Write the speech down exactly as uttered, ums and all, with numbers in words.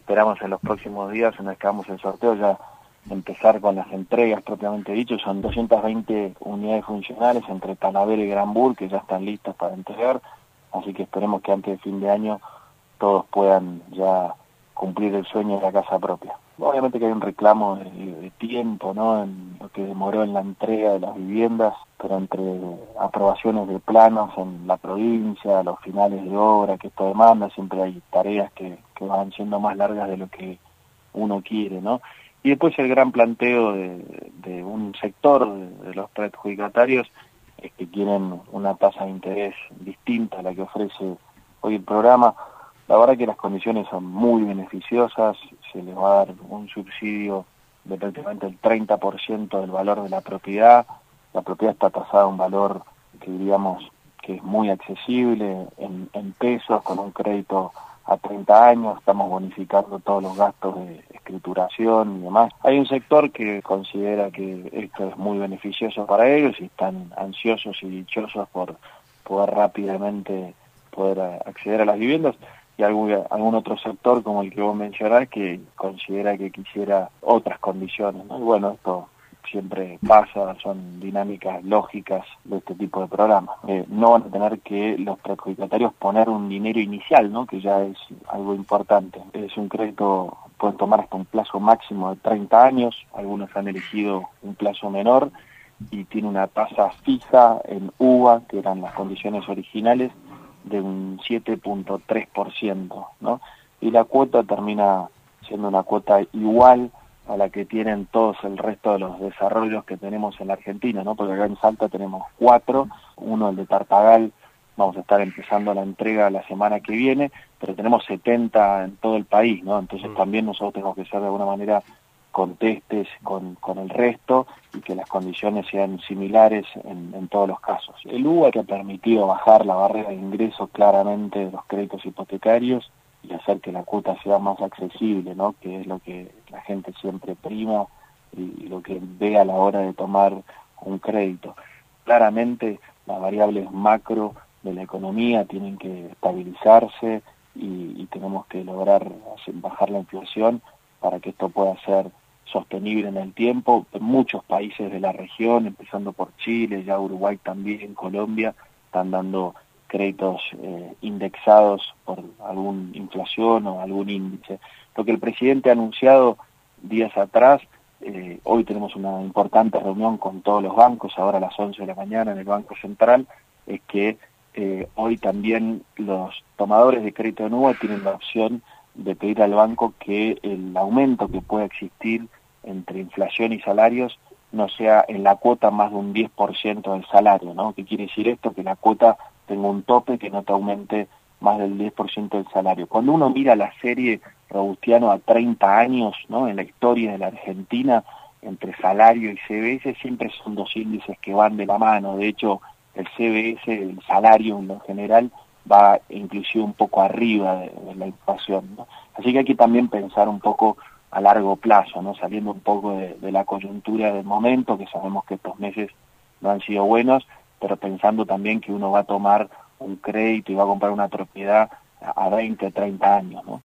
esperamos en los próximos días, una vez que hagamos el sorteo, ya empezar con las entregas propiamente dicho. Son doscientas veinte unidades funcionales entre Talavera y Granburg que ya están listas para entregar, así que esperemos que antes de fin de año todos puedan ya cumplir el sueño de la casa propia. Obviamente que hay un reclamo de, de tiempo, ¿no?, en lo que demoró en la entrega de las viviendas, pero entre aprobaciones de planos en la provincia, los finales de obra que esto demanda, siempre hay tareas que, que van siendo más largas de lo que uno quiere, ¿no? Y después el gran planteo de, de un sector de, de los preadjudicatarios es que quieren una tasa de interés distinta a la que ofrece hoy el programa. La verdad que las condiciones son muy beneficiosas, se les va a dar un subsidio de prácticamente el treinta por ciento del valor de la propiedad. La propiedad está tasada a un valor que diríamos que es muy accesible en, en pesos, con un crédito a treinta años, estamos bonificando todos los gastos de escrituración y demás. Hay un sector que considera que esto es muy beneficioso para ellos y están ansiosos y dichosos por poder rápidamente poder acceder a las viviendas, y algún, algún otro sector como el que vos mencionás que considera que quisiera otras condiciones, ¿no? Y bueno, esto siempre pasa, son dinámicas lógicas de este tipo de programas. Eh, no van a tener que los preadjudicatarios poner un dinero inicial, ¿no?, que ya es algo importante. Es un crédito, pueden tomar hasta un plazo máximo de treinta años, algunos han elegido un plazo menor, y tiene una tasa fija en U V A, que eran las condiciones originales, de un siete punto tres por ciento, ¿no? Y la cuota termina siendo una cuota igual a la que tienen todos el resto de los desarrollos que tenemos en la Argentina, ¿no? Porque acá en Salta tenemos cuatro, uno el de Tartagal, vamos a estar empezando la entrega la semana que viene, pero tenemos setenta en todo el país, ¿no? Entonces también nosotros tenemos que ser de alguna manera contestes con, con el resto y que las condiciones sean similares en, en todos los casos. El U V A que ha permitido bajar la barrera de ingreso claramente de los créditos hipotecarios y hacer que la cuota sea más accesible, ¿no?, que es lo que la gente siempre prima y, y lo que ve a la hora de tomar un crédito. Claramente las variables macro de la economía tienen que estabilizarse y, y tenemos que lograr hacer, bajar la inflación para que esto pueda ser sostenible en el tiempo. Muchos países de la región, empezando por Chile, ya Uruguay también, Colombia, están dando créditos eh, indexados por alguna inflación o algún índice. Lo que el presidente ha anunciado días atrás, eh, hoy tenemos una importante reunión con todos los bancos, ahora a las once de la mañana en el Banco Central, es que eh, hoy también los tomadores de crédito de U V A tienen la opción de pedir al banco que el aumento que pueda existir entre inflación y salarios no sea en la cuota más de un diez por ciento del salario, ¿no? ¿Qué quiere decir esto? Que la cuota tenga un tope que no te aumente más del diez por ciento del salario. Cuando uno mira la serie Robustiano a treinta años, ¿no?, en la historia de la Argentina, entre salario y C B S, siempre son dos índices que van de la mano. De hecho, el C B S, el salario en lo general, va inclusive un poco arriba de, de la inflación, ¿no? Así que hay que también pensar un poco a largo plazo, ¿no?, saliendo un poco de, de la coyuntura del momento, que sabemos que estos meses no han sido buenos, pero pensando también que uno va a tomar un crédito y va a comprar una propiedad a veinte, treinta años, ¿no?